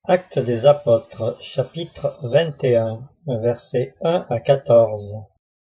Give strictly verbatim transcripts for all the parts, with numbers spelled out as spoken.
Actes des apôtres, chapitre vingt et un, versets un à quatorze.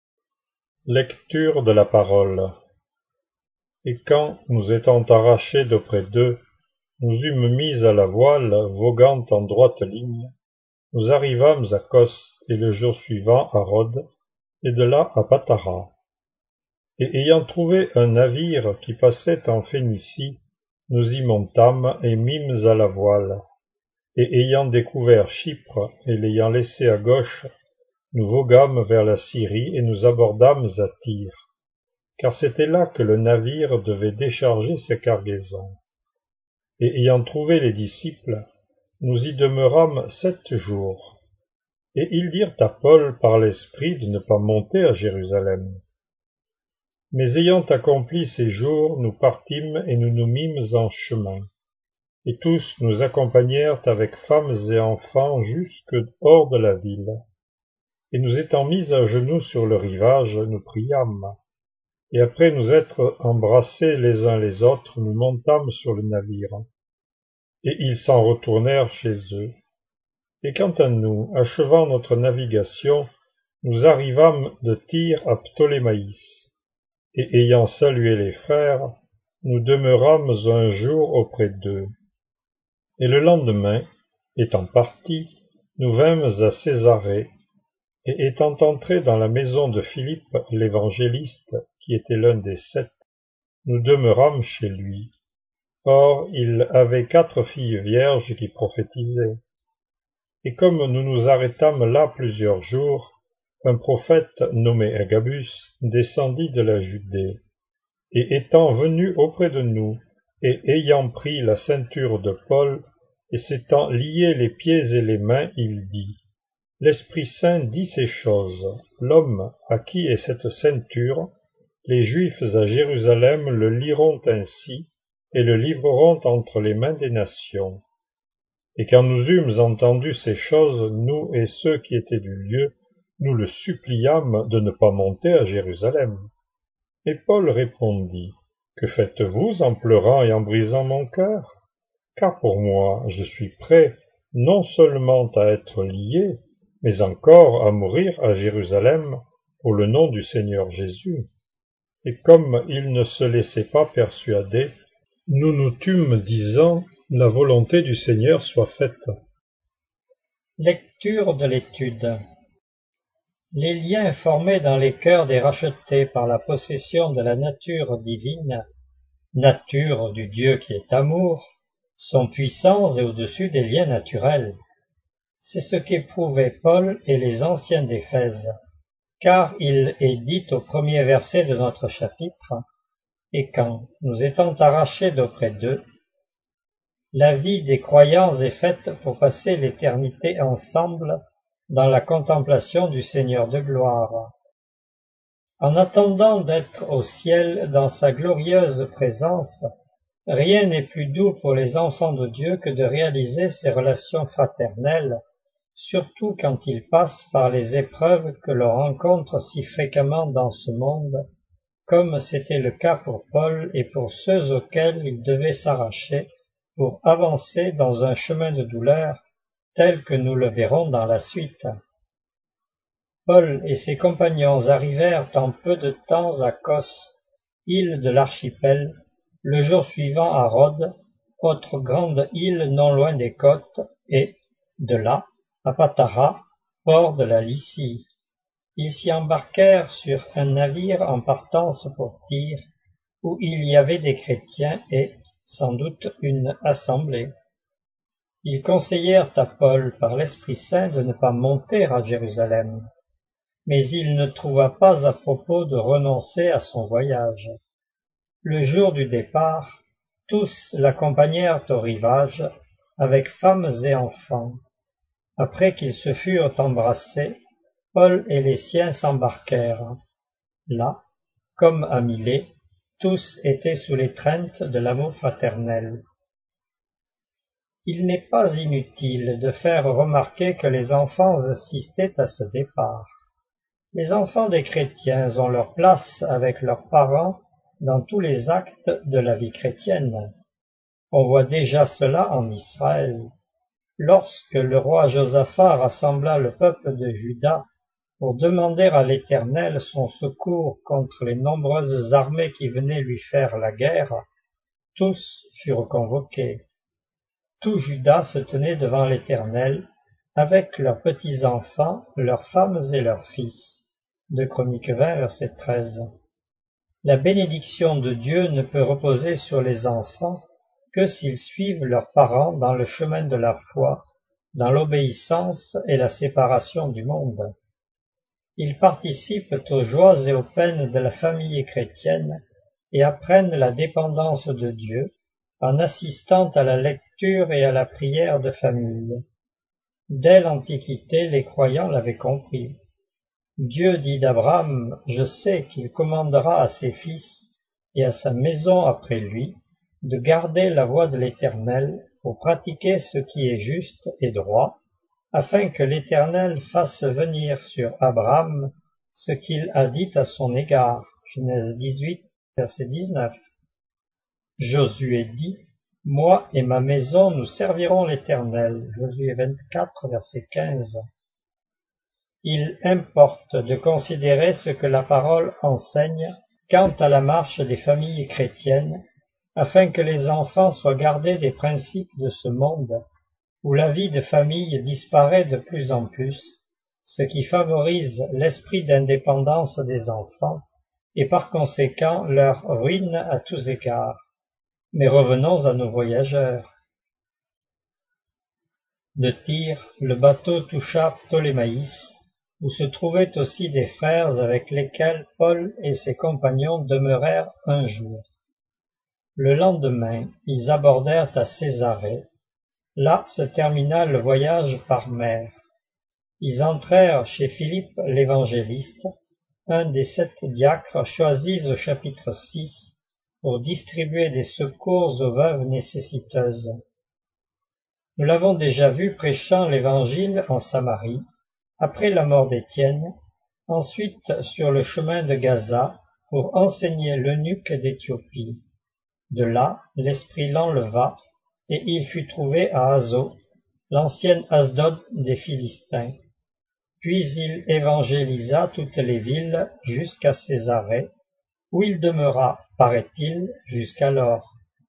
Lecture de la parole. Et quand, nous étant arrachés d'auprès d'eux, nous eûmes mis à la voile, voguant en droite ligne, nous arrivâmes à Cos, et le jour suivant à Rhodes, et de là à Patara. Et ayant trouvé un navire qui passait en Phénicie, nous y montâmes et mîmes à la voile. Et ayant découvert Chypre, et l'ayant laissé à gauche, nous voguâmes vers la Syrie, et nous abordâmes à Tyr, car c'était là que le navire devait décharger ses cargaisons. Et ayant trouvé les disciples, nous y demeurâmes sept jours. Et ils dirent à Paul par l'Esprit de ne pas monter à Jérusalem. Mais ayant accompli ces jours, nous partîmes et nous nous mîmes en chemin. Et tous nous accompagnèrent avec femmes et enfants jusque hors de la ville. Et nous étant mis à genoux sur le rivage, nous priâmes. Et après nous être embrassés les uns les autres, nous montâmes sur le navire. Et ils s'en retournèrent chez eux. Et quant à nous, achevant notre navigation, nous arrivâmes de Tyr à Ptolémaïs. Et ayant salué les frères, nous demeurâmes un jour auprès d'eux. Et le lendemain, étant partis, nous vînmes à Césarée, et étant entrés dans la maison de Philippe l'évangéliste, qui était l'un des sept, nous demeurâmes chez lui. Or il avait quatre filles vierges qui prophétisaient. Et comme nous nous arrêtâmes là plusieurs jours, un prophète nommé Agabus descendit de la Judée, et étant venu auprès de nous, et ayant pris la ceinture de Paul, et s'étant lié les pieds et les mains, il dit, « L'Esprit Saint dit ces choses, l'homme à qui est cette ceinture, les Juifs à Jérusalem le liront ainsi, et le livreront entre les mains des nations. » Et quand nous eûmes entendu ces choses, nous et ceux qui étaient du lieu, nous le suppliâmes de ne pas monter à Jérusalem. Et Paul répondit, « Que faites-vous en pleurant et en brisant mon cœur? Car pour moi, je suis prêt non seulement à être lié, mais encore à mourir à Jérusalem pour le nom du Seigneur Jésus. » Et comme il ne se laissait pas persuader, nous nous tûmes disant, « La volonté du Seigneur soit faite. » Lecture de l'étude. Les liens formés dans les cœurs des rachetés par la possession de la nature divine, nature du Dieu qui est amour, sont puissants et au-dessus des liens naturels. C'est ce qu'éprouvaient Paul et les anciens d'Éphèse, car il est dit au premier verset de notre chapitre, « Et quand, nous étant arrachés d'auprès d'eux, la vie des croyants est faite pour passer l'éternité ensemble dans la contemplation du Seigneur de gloire. En attendant d'être au ciel dans sa glorieuse présence, rien n'est plus doux pour les enfants de Dieu que de réaliser ces relations fraternelles, surtout quand ils passent par les épreuves que l'on rencontre si fréquemment dans ce monde, comme c'était le cas pour Paul et pour ceux auxquels il devait s'arracher pour avancer dans un chemin de douleur tel que nous le verrons dans la suite. Paul et ses compagnons arrivèrent en peu de temps à Cos, île de l'archipel, le jour suivant à Rhodes, autre grande île non loin des côtes, et, de là, à Patara, port de la Lycie. Ils s'y embarquèrent sur un navire en partance pour Tyr, où il y avait des chrétiens et, sans doute, une assemblée. Ils conseillèrent à Paul par l'Esprit Saint de ne pas monter à Jérusalem, mais il ne trouva pas à propos de renoncer à son voyage. Le jour du départ, tous l'accompagnèrent au rivage, avec femmes et enfants. Après qu'ils se furent embrassés, Paul et les siens s'embarquèrent. Là, comme à Milet, tous étaient sous l'étreinte de l'amour fraternel. Il n'est pas inutile de faire remarquer que les enfants assistaient à ce départ. Les enfants des chrétiens ont leur place avec leurs parents dans tous les actes de la vie chrétienne. On voit déjà cela en Israël. Lorsque le roi Josaphat rassembla le peuple de Juda pour demander à l'Éternel son secours contre les nombreuses armées qui venaient lui faire la guerre, tous furent convoqués. Tout Juda se tenait devant l'Éternel, avec leurs petits-enfants, leurs femmes et leurs fils. Deux Chroniques vingt, verset treize. La bénédiction de Dieu ne peut reposer sur les enfants que s'ils suivent leurs parents dans le chemin de la foi, dans l'obéissance et la séparation du monde. Ils participent aux joies et aux peines de la famille chrétienne et apprennent la dépendance de Dieu en assistant à la lecture et à la prière de famille. Dès l'Antiquité, les croyants l'avaient compris. Dieu dit d'Abraham, « Je sais qu'il commandera à ses fils et à sa maison après lui de garder la voie de l'Éternel pour pratiquer ce qui est juste et droit, afin que l'Éternel fasse venir sur Abraham ce qu'il a dit à son égard. » Genèse dix-huit, verset dix-neuf. Josué dit, « Moi et ma maison, nous servirons l'Éternel. » Josué vingt-quatre, verset quinze. Il importe de considérer ce que la parole enseigne quant à la marche des familles chrétiennes, afin que les enfants soient gardés des principes de ce monde, où la vie de famille disparaît de plus en plus, ce qui favorise l'esprit d'indépendance des enfants et par conséquent leur ruine à tous égards. Mais revenons à nos voyageurs. De Tyr, le bateau toucha Ptolémaïs, où se trouvaient aussi des frères avec lesquels Paul et ses compagnons demeurèrent un jour. Le lendemain, ils abordèrent à Césarée. Là se termina le voyage par mer. Ils entrèrent chez Philippe l'évangéliste, un des sept diacres choisis au chapitre six pour distribuer des secours aux veuves nécessiteuses. Nous l'avons déjà vu prêchant l'évangile en Samarie, après la mort d'Étienne, ensuite sur le chemin de Gaza pour enseigner l'eunuque d'Éthiopie. De là, l'Esprit l'enleva, et il fut trouvé à Azo, l'ancienne Asdod des Philistins. Puis il évangélisa toutes les villes jusqu'à Césarée, où il demeura, paraît-il, jusqu'alors.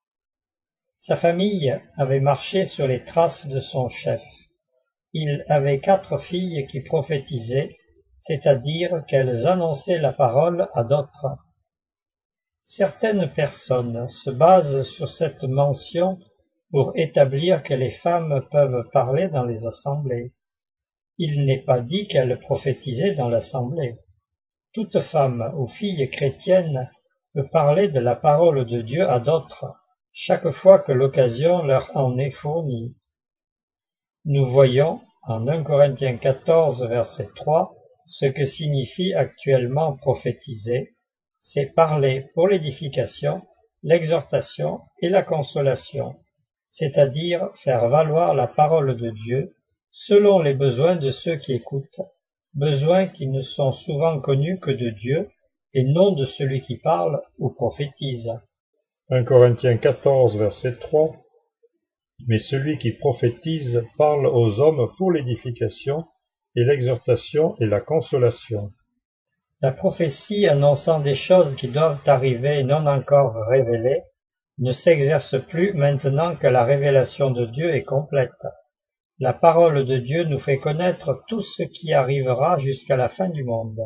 Sa famille avait marché sur les traces de son chef. Il avait quatre filles qui prophétisaient, c'est-à-dire qu'elles annonçaient la parole à d'autres. Certaines personnes se basent sur cette mention pour établir que les femmes peuvent parler dans les assemblées. Il n'est pas dit qu'elles prophétisaient dans l'assemblée. Toute femme ou fille chrétienne peut parler de la parole de Dieu à d'autres, chaque fois que l'occasion leur en est fournie. Nous voyons, en un Corinthiens quatorze, verset trois, ce que signifie actuellement prophétiser, c'est parler pour l'édification, l'exhortation et la consolation, c'est-à-dire faire valoir la parole de Dieu selon les besoins de ceux qui écoutent, besoins qui ne sont souvent connus que de Dieu et non de celui qui parle ou prophétise. un Corinthiens quatorze, verset trois. Mais celui qui prophétise parle aux hommes pour l'édification et l'exhortation et la consolation. La prophétie annonçant des choses qui doivent arriver non encore révélées ne s'exerce plus maintenant que la révélation de Dieu est complète. La parole de Dieu nous fait connaître tout ce qui arrivera jusqu'à la fin du monde.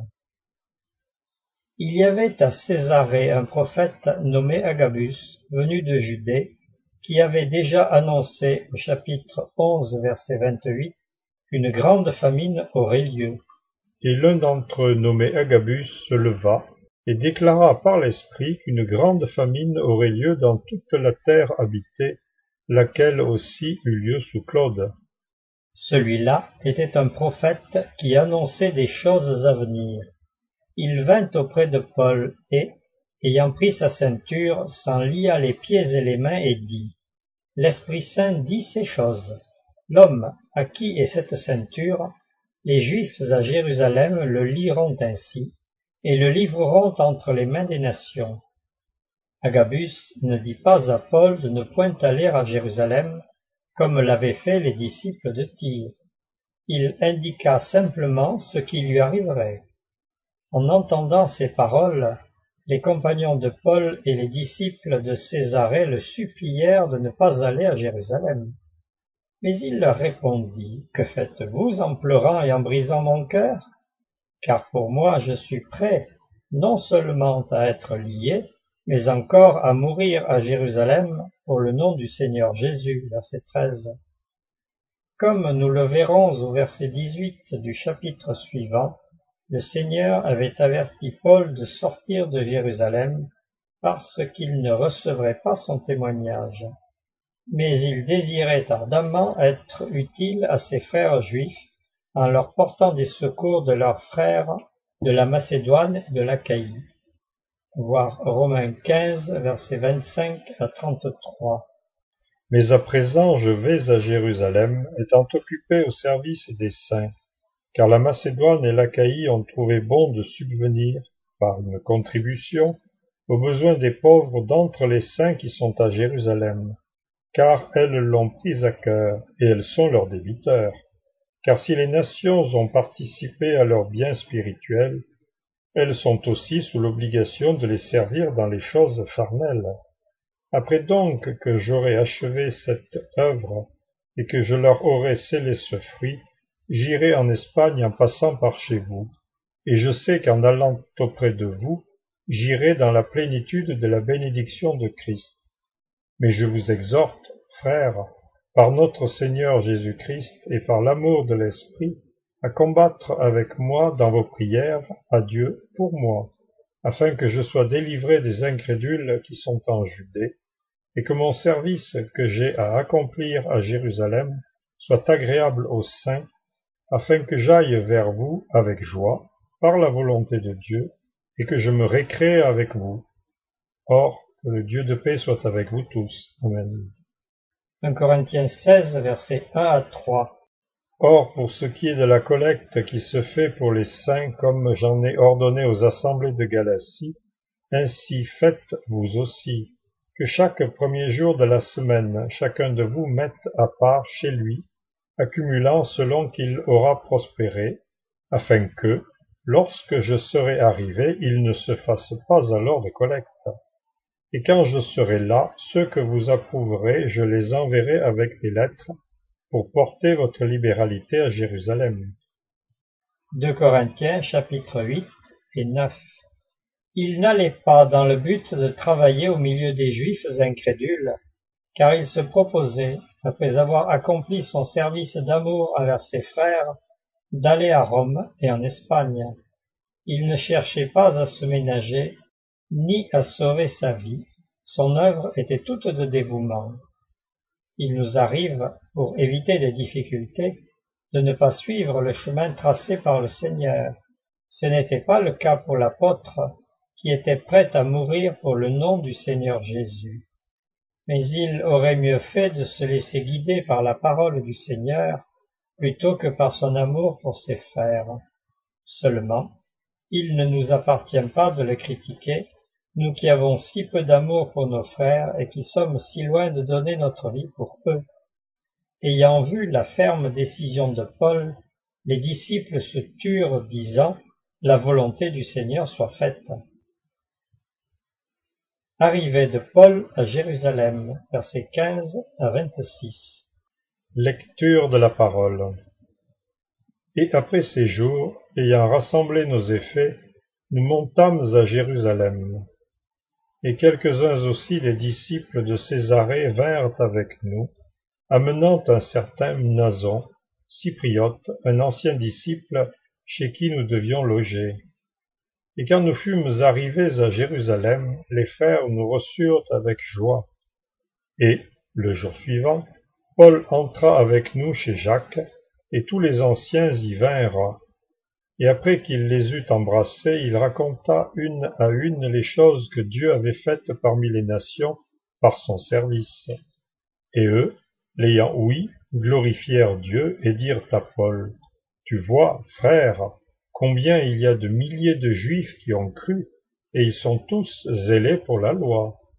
Il y avait à Césarée un prophète nommé Agabus, venu de Judée, qui avait déjà annoncé au chapitre onze, verset vingt-huit, qu'une grande famine aurait lieu. Et l'un d'entre eux, nommé Agabus, se leva et déclara par l'Esprit qu'une grande famine aurait lieu dans toute la terre habitée, laquelle aussi eut lieu sous Claude. Celui-là était un prophète qui annonçait des choses à venir. Il vint auprès de Paul et, ayant pris sa ceinture, s'en lia les pieds et les mains et dit, « L'Esprit Saint dit ces choses. L'homme à qui est cette ceinture, les Juifs à Jérusalem le liront ainsi, et le livreront entre les mains des nations. » Agabus ne dit pas à Paul de ne point aller à Jérusalem, comme l'avaient fait les disciples de Tyr. Il indiqua simplement ce qui lui arriverait. En entendant ces paroles, les compagnons de Paul et les disciples de Césarée le supplièrent de ne pas aller à Jérusalem. Mais il leur répondit, « Que faites-vous en pleurant et en brisant mon cœur? Car pour moi je suis prêt non seulement à être lié, mais encore à mourir à Jérusalem pour le nom du Seigneur Jésus. » Verset treize. Comme nous le verrons au verset dix-huit du chapitre suivant, le Seigneur avait averti Paul de sortir de Jérusalem parce qu'il ne recevrait pas son témoignage. Mais il désirait ardemment être utile à ses frères juifs en leur portant des secours de leurs frères de la Macédoine et de l'Achaïe. Voir Romains quinze, versets vingt-cinq à trente-trois. Mais à présent je vais à Jérusalem, étant occupé au service des saints, car la Macédoine et l'Achaïe ont trouvé bon de subvenir, par une contribution, aux besoins des pauvres d'entre les saints qui sont à Jérusalem, car elles l'ont pris à cœur, et elles sont leurs débiteurs. Car si les nations ont participé à leurs biens spirituels, elles sont aussi sous l'obligation de les servir dans les choses charnelles. Après donc que j'aurai achevé cette œuvre, et que je leur aurai scellé ce fruit, j'irai en Espagne en passant par chez vous, et je sais qu'en allant auprès de vous, j'irai dans la plénitude de la bénédiction de Christ. Mais je vous exhorte, frères, par notre Seigneur Jésus-Christ et par l'amour de l'Esprit, à combattre avec moi dans vos prières à Dieu pour moi, afin que je sois délivré des incrédules qui sont en Judée, et que mon service que j'ai à accomplir à Jérusalem soit agréable aux saints, afin que j'aille vers vous avec joie, par la volonté de Dieu, et que je me récrée avec vous. Or, que le Dieu de paix soit avec vous tous. Amen. un Corinthiens seize, versets un à trois. Or, pour ce qui est de la collecte qui se fait pour les saints, comme j'en ai ordonné aux assemblées de Galatie, ainsi faites vous aussi, que chaque premier jour de la semaine, chacun de vous mette à part chez lui, accumulant selon qu'il aura prospéré, afin que, lorsque je serai arrivé, il ne se fasse pas alors de collecte. Et quand je serai là, ceux que vous approuverez, je les enverrai avec des lettres, pour porter votre libéralité à Jérusalem. deux Corinthiens, chapitre huit et neuf. Il n'allait pas dans le but de travailler au milieu des Juifs incrédules, car il se proposait, après avoir accompli son service d'amour envers ses frères, d'aller à Rome et en Espagne. Il ne cherchait pas à se ménager, ni à sauver sa vie. Son œuvre était toute de dévouement. Il nous arrive, pour éviter des difficultés, de ne pas suivre le chemin tracé par le Seigneur. Ce n'était pas le cas pour l'apôtre, qui était prêt à mourir pour le nom du Seigneur Jésus. Mais il aurait mieux fait de se laisser guider par la parole du Seigneur, plutôt que par son amour pour ses frères. Seulement, il ne nous appartient pas de le critiquer, nous qui avons si peu d'amour pour nos frères et qui sommes si loin de donner notre vie pour eux. Ayant vu la ferme décision de Paul, les disciples se turent, disant « La volonté du Seigneur soit faite ». Arrivée de Paul à Jérusalem, versets quinze à vingt-six. Lecture de la parole. Et après ces jours, ayant rassemblé nos effets, nous montâmes à Jérusalem. Et quelques-uns aussi des disciples de Césarée vinrent avec nous, amenant un certain Mnason, cypriote, un ancien disciple, chez qui nous devions loger. Et quand nous fûmes arrivés à Jérusalem, les frères nous reçurent avec joie. Et, le jour suivant, Paul entra avec nous chez Jacques, et tous les anciens y vinrent. Et après qu'il les eut embrassés, il raconta une à une les choses que Dieu avait faites parmi les nations par son service. Et eux, l'ayant ouï, glorifièrent Dieu et dirent à Paul, « Tu vois, frère, combien il y a de milliers de Juifs qui ont cru, et ils sont tous zélés pour la loi.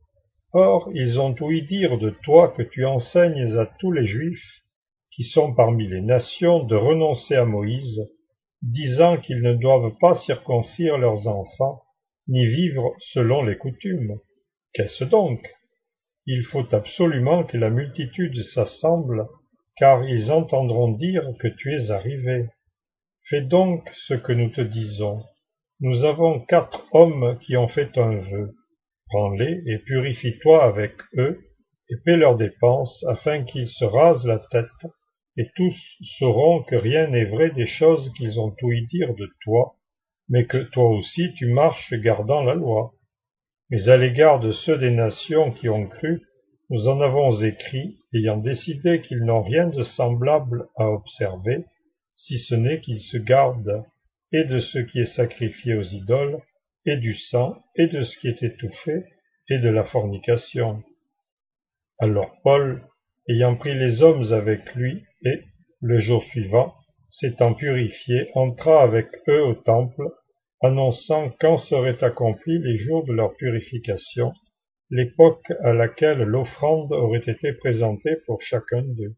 Or ils ont ouï dire de toi que tu enseignes à tous les Juifs, qui sont parmi les nations, de renoncer à Moïse, disant qu'ils ne doivent pas circoncire leurs enfants, ni vivre selon les coutumes. Qu'est-ce donc? Il faut absolument que la multitude s'assemble, car ils entendront dire que tu es arrivé. Fais donc ce que nous te disons. Nous avons quatre hommes qui ont fait un vœu. Prends-les et purifie-toi avec eux, et paie leurs dépenses, afin qu'ils se rasent la tête, et tous sauront que rien n'est vrai des choses qu'ils ont ouï dire de toi, mais que toi aussi tu marches gardant la loi. Mais à l'égard de ceux des nations qui ont cru, nous en avons écrit, ayant décidé qu'ils n'ont rien de semblable à observer, si ce n'est qu'ils se gardent et de ce qui est sacrifié aux idoles, et du sang, et de ce qui est étouffé, et de la fornication. Alors Paul, ayant pris les hommes avec lui, et, le jour suivant, s'étant purifié, entra avec eux au temple, annonçant quand seraient accomplis les jours de leur purification, l'époque à laquelle l'offrande aurait été présentée pour chacun d'eux.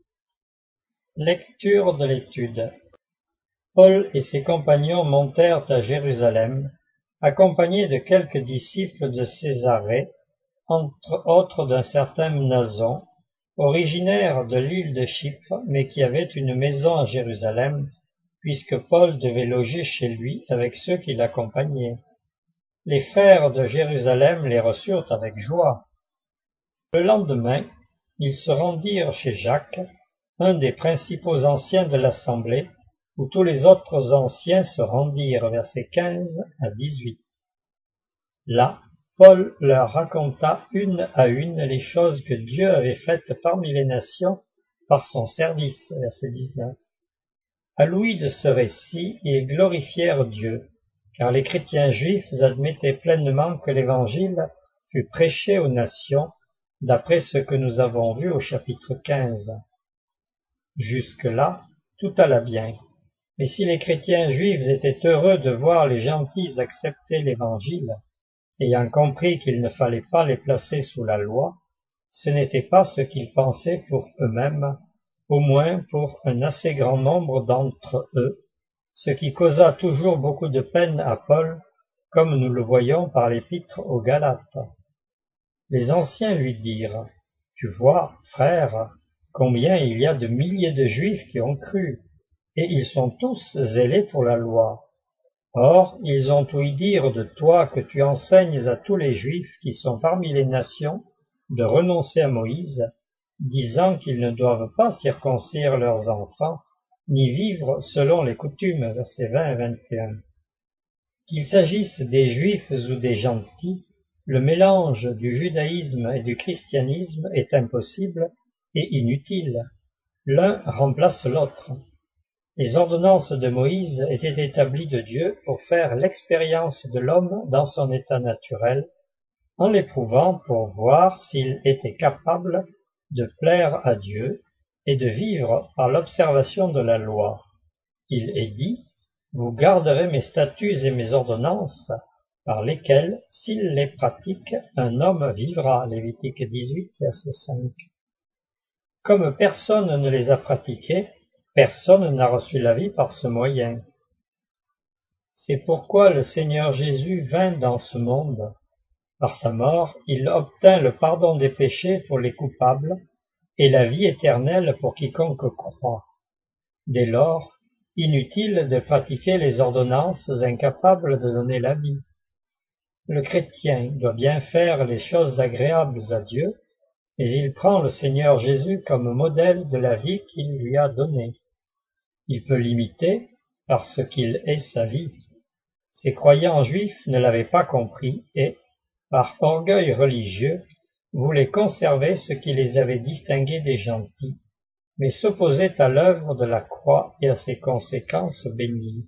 Lecture de l'étude. Paul et ses compagnons montèrent à Jérusalem, accompagnés de quelques disciples de Césarée, entre autres d'un certain Mnason, originaire de l'île de Chypre, mais qui avait une maison à Jérusalem, puisque Paul devait loger chez lui avec ceux qui l'accompagnaient. Les frères de Jérusalem les reçurent avec joie. Le lendemain, ils se rendirent chez Jacques, un des principaux anciens de l'assemblée, où tous les autres anciens se rendirent, versets quinze à dix-huit. Là, Paul leur raconta une à une les choses que Dieu avait faites parmi les nations par son service, verset dix-neuf. À l'ouïe de ce récit, ils glorifièrent Dieu, car les chrétiens juifs admettaient pleinement que l'Évangile fut prêché aux nations, d'après ce que nous avons vu au chapitre quinze. Jusque-là, tout alla bien. Mais si les chrétiens juifs étaient heureux de voir les gentils accepter l'Évangile, ayant compris qu'il ne fallait pas les placer sous la loi, ce n'était pas ce qu'ils pensaient pour eux-mêmes, au moins pour un assez grand nombre d'entre eux, ce qui causa toujours beaucoup de peine à Paul, comme nous le voyons par l'épître aux Galates. Les anciens lui dirent, « Tu vois, frère, combien il y a de milliers de Juifs qui ont cru, et ils sont tous zélés pour la loi. Or, ils ont ouï dire de toi que tu enseignes à tous les Juifs qui sont parmi les nations de renoncer à Moïse, disant qu'ils ne doivent pas circoncire leurs enfants, ni vivre selon les coutumes, versets vingt et vingt et un. Qu'il s'agisse des Juifs ou des gentils, le mélange du judaïsme et du christianisme est impossible et inutile. L'un remplace l'autre. Les ordonnances de Moïse étaient établies de Dieu pour faire l'expérience de l'homme dans son état naturel, en l'éprouvant pour voir s'il était capable de plaire à Dieu et de vivre par l'observation de la loi. Il est dit, « Vous garderez mes statuts et mes ordonnances, par lesquels, s'il les pratique, un homme vivra. » Lévitique dix-huit, verset cinq. Comme personne ne les a pratiqués, personne n'a reçu la vie par ce moyen. C'est pourquoi le Seigneur Jésus vint dans ce monde. Par sa mort, il obtint le pardon des péchés pour les coupables et la vie éternelle pour quiconque croit. Dès lors, inutile de pratiquer les ordonnances incapables de donner la vie. Le chrétien doit bien faire les choses agréables à Dieu, mais il prend le Seigneur Jésus comme modèle de la vie qu'il lui a donnée. Il peut l'imiter parce qu'il est sa vie. Ces croyants juifs ne l'avaient pas compris et, par orgueil religieux, voulaient conserver ce qui les avait distingués des gentils, mais s'opposaient à l'œuvre de la croix et à ses conséquences bénies.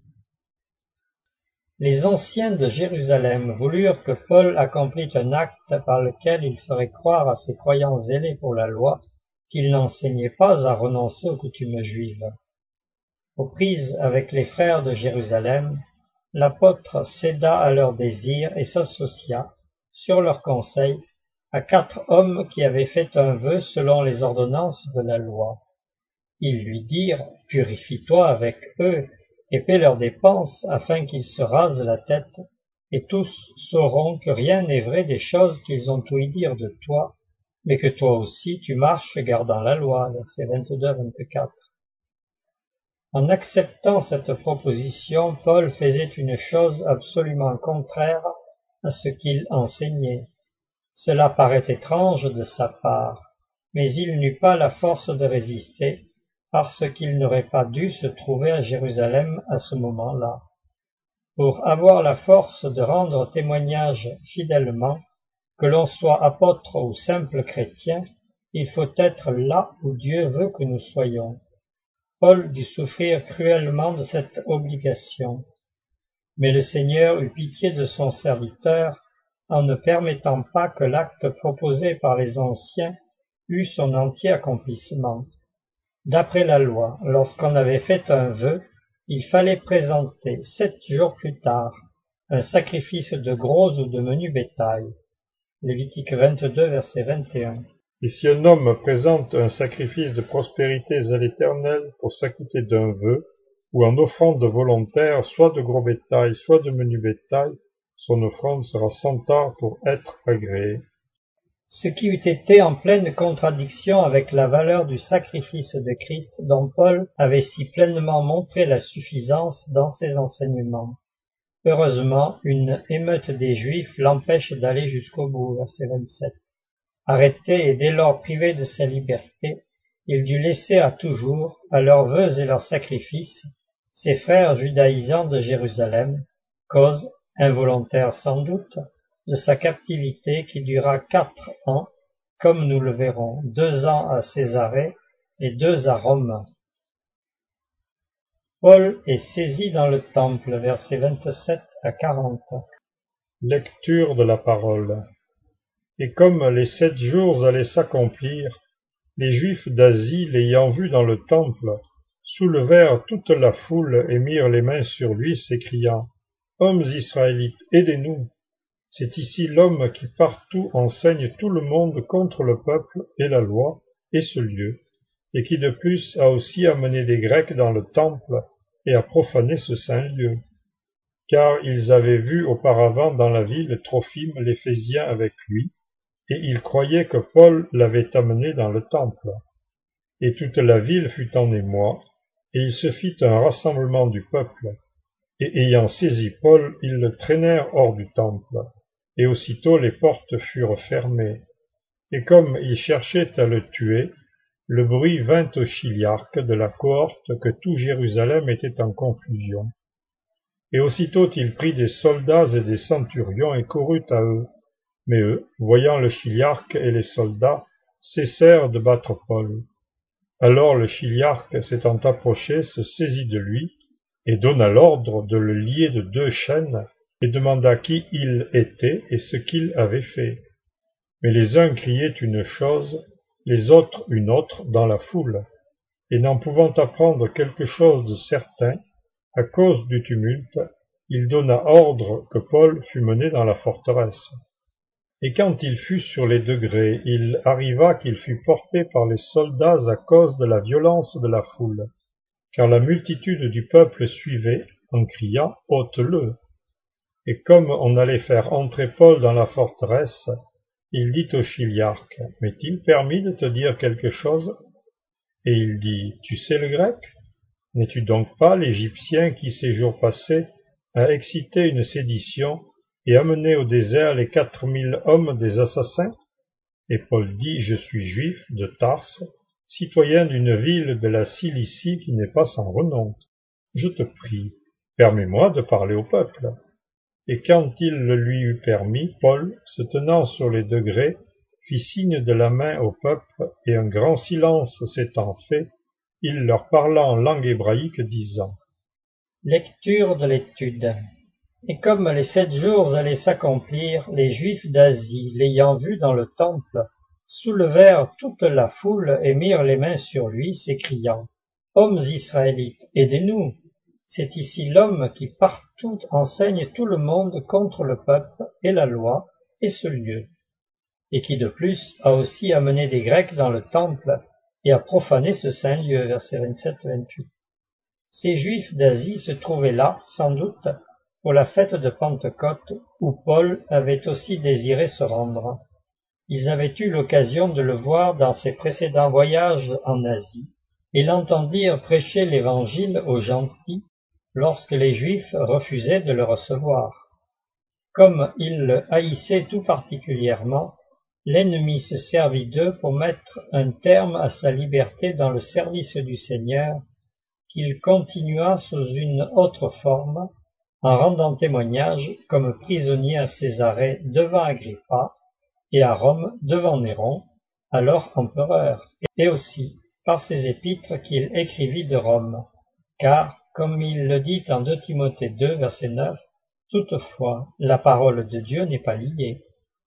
Les anciens de Jérusalem voulurent que Paul accomplît un acte par lequel il ferait croire à ses croyants zélés pour la loi qu'il n'enseignait pas à renoncer aux coutumes juives. Aux prises avec les frères de Jérusalem, l'apôtre céda à leurs désirs et s'associa, sur leur conseil, à quatre hommes qui avaient fait un vœu selon les ordonnances de la loi. Ils lui dirent, « Purifie-toi avec eux, et paie leurs dépenses, afin qu'ils se rasent la tête, et tous sauront que rien n'est vrai des choses qu'ils ont ouï dire de toi, mais que toi aussi tu marches gardant la loi. » Versets vingt-deux à vingt-quatre. En acceptant cette proposition, Paul faisait une chose absolument contraire à ce qu'il enseignait. Cela paraît étrange de sa part, mais il n'eut pas la force de résister, parce qu'il n'aurait pas dû se trouver à Jérusalem à ce moment-là. Pour avoir la force de rendre témoignage fidèlement, que l'on soit apôtre ou simple chrétien, il faut être là où Dieu veut que nous soyons. Paul dut souffrir cruellement de cette obligation. Mais le Seigneur eut pitié de son serviteur en ne permettant pas que l'acte proposé par les anciens eût son entier accomplissement. D'après la loi, lorsqu'on avait fait un vœu, il fallait présenter sept jours plus tard un sacrifice de gros ou de menu bétail. Lévitique vingt-deux, verset vingt et un. Et si un homme présente un sacrifice de prospérités à l'Éternel pour s'acquitter d'un vœu, ou en offrande volontaire, soit de gros bétail, soit de menu bétail, son offrande sera sans tort pour être agréée. Ce qui eût été en pleine contradiction avec la valeur du sacrifice de Christ dont Paul avait si pleinement montré la suffisance dans ses enseignements. Heureusement, une émeute des Juifs l'empêche d'aller jusqu'au bout, verset vingt-sept. Arrêté et dès lors privé de sa liberté, il dut laisser à toujours, à leurs vœux et leurs sacrifices, ses frères judaïsants de Jérusalem, cause, involontaire sans doute, de sa captivité qui dura quatre ans, comme nous le verrons, deux ans à Césarée et deux à Rome. Paul est saisi dans le temple, versets vingt-sept à quarante. Lecture de la parole. Et comme les sept jours allaient s'accomplir, les Juifs d'Asie, l'ayant vu dans le temple, soulevèrent toute la foule et mirent les mains sur lui, s'écriant, « Hommes israélites, aidez-nous ! C'est ici l'homme qui partout enseigne tout le monde contre le peuple et la loi et ce lieu, et qui de plus a aussi amené des Grecs dans le temple et a profané ce saint lieu. Car ils avaient vu auparavant dans la ville Trophime l'Éphésien avec lui, et ils croyaient que Paul l'avait amené dans le temple. Et toute la ville fut en émoi, et il se fit un rassemblement du peuple, et ayant saisi Paul, ils le traînèrent hors du temple, et aussitôt les portes furent fermées. Et comme ils cherchaient à le tuer, le bruit vint au chiliarque de la cohorte que tout Jérusalem était en confusion. Et aussitôt il prit des soldats et des centurions et courut à eux. Mais eux, voyant le chiliarque et les soldats, cessèrent de battre Paul. Alors le chiliarque, s'étant approché, se saisit de lui, et donna l'ordre de le lier de deux chaînes, et demanda qui il était et ce qu'il avait fait. Mais les uns criaient une chose, les autres une autre dans la foule, et n'en pouvant apprendre quelque chose de certain, à cause du tumulte, il donna ordre que Paul fût mené dans la forteresse. Et quand il fut sur les degrés, il arriva qu'il fut porté par les soldats à cause de la violence de la foule, car la multitude du peuple suivait, en criant « ôte-le ». Et comme on allait faire entrer Paul dans la forteresse, il dit au chiliarque « M'est-il permis de te dire quelque chose ?» Et il dit « Tu sais le grec ? N'es-tu donc pas l'Égyptien qui, ces jours passés, a excité une sédition et amené au désert les quatre mille hommes des assassins ?» Et Paul dit « Je suis juif de Tarse, citoyen d'une ville de la Cilicie qui n'est pas sans renom. Je te prie, permets-moi de parler au peuple. » Et quand il le lui eut permis, Paul, se tenant sur les degrés, fit signe de la main au peuple, et un grand silence s'étant fait, il leur parla en langue hébraïque, disant. Lecture de l'étude. Et comme les sept jours allaient s'accomplir, les Juifs d'Asie, l'ayant vu dans le temple, soulevèrent toute la foule et mirent les mains sur lui, s'écriant, « Hommes israélites, aidez-nous ! C'est ici l'homme qui partout enseigne tout le monde contre le peuple et la loi et ce lieu. » et qui de plus a aussi amené des Grecs dans le temple et a profané ce saint lieu, versets vingt-sept à vingt-huit. Ces Juifs d'Asie se trouvaient là, sans doute, pour la fête de Pentecôte, où Paul avait aussi désiré se rendre. Ils avaient eu l'occasion de le voir dans ses précédents voyages en Asie, et l'entendirent prêcher l'Évangile aux gentils lorsque les Juifs refusaient de le recevoir. Comme il le haïssait tout particulièrement, l'ennemi se servit d'eux pour mettre un terme à sa liberté dans le service du Seigneur, qu'il continua sous une autre forme, en rendant témoignage comme prisonnier à Césarée devant Agrippa, et à Rome devant Néron, alors empereur, et aussi par ses épîtres qu'il écrivit de Rome, car, comme il le dit en deux Timothée deux, verset neuf, toutefois, la parole de Dieu n'est pas liée.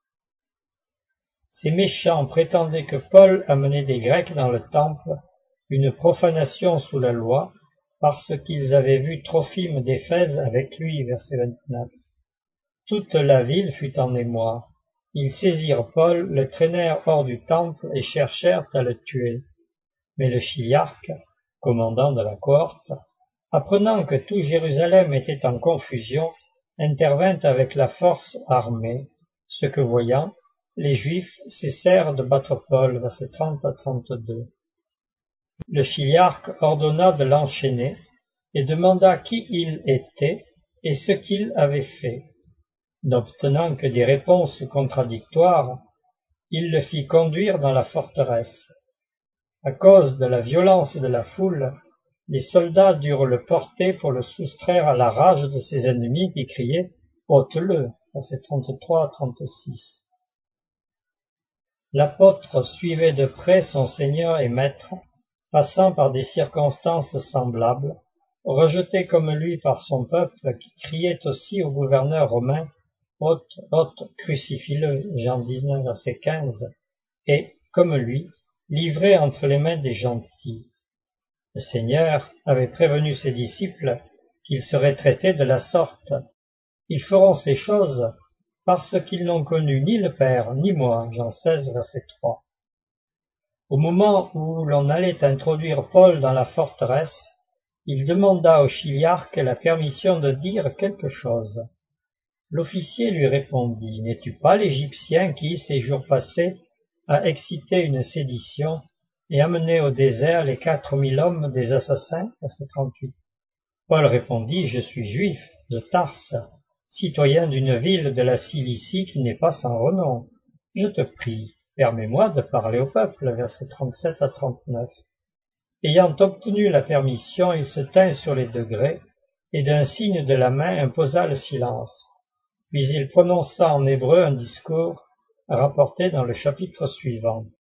Ces méchants prétendaient que Paul amenait des Grecs dans le temple, une profanation sous la loi, parce qu'ils avaient vu Trophime d'Éphèse avec lui, verset vingt-neuf. Toute la ville fut en émoi. Ils saisirent Paul, le traînèrent hors du temple et cherchèrent à le tuer. Mais le chiliarque, commandant de la cohorte, apprenant que tout Jérusalem était en confusion, intervint avec la force armée, ce que voyant, les Juifs cessèrent de battre Paul, versets trente à trente-deux. Le chiliarque ordonna de l'enchaîner et demanda qui il était et ce qu'il avait fait. N'obtenant que des réponses contradictoires, il le fit conduire dans la forteresse. À cause de la violence de la foule, les soldats durent le porter pour le soustraire à la rage de ses ennemis qui criaient « ôte-le » versets trente-trois à trente-six. L'apôtre suivait de près son Seigneur et Maître, passant par des circonstances semblables, rejeté comme lui par son peuple qui criait aussi au gouverneur romain « Ôte, ôte, crucifie-le » Jean dix-neuf, verset quinze, et, comme lui, livré entre les mains des gentils. Le Seigneur avait prévenu ses disciples qu'ils seraient traités de la sorte. Ils feront ces choses parce qu'ils n'ont connu ni le Père ni moi. Jean seize, verset trois. Au moment où l'on allait introduire Paul dans la forteresse, il demanda au chiliarque la permission de dire quelque chose. L'officier lui répondit « N'es-tu pas l'Égyptien qui, ces jours passés, a excité une sédition et amené au désert les quatre mille hommes des assassins ?» verset trente-huit. Paul répondit « Je suis juif de Tarse, citoyen d'une ville de la Cilicie qui n'est pas sans renom. Je te prie, permets-moi de parler au peuple. » verset trente-sept à trente-neuf. Ayant obtenu la permission, il se tint sur les degrés et d'un signe de la main imposa le silence. Puis il prononça en hébreu un discours rapporté dans le chapitre suivant.